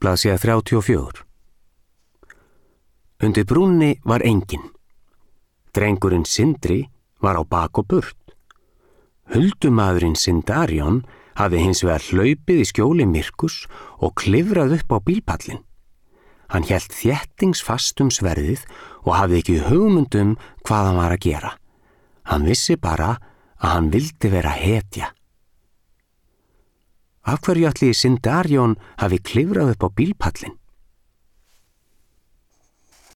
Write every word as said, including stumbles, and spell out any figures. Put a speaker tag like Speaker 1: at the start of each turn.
Speaker 1: Blaðsíða þrjátíu og fjögur. Undir brúnni var enginn. Drengurinn Sindri var á bak og burt. Huldumaðurinn Sindarion hafði hins vegar hlaupið í skjóli myrkus og klifrað upp á bílpallinn. Hann hélt þéttingsfast um sverðið og hafði ekki hugmynd um hvað hann var að gera. Hann vissi bara að hann vildi vera hetja. Af hverju ætli Sindarion hafi klifrað upp á bílpallinn?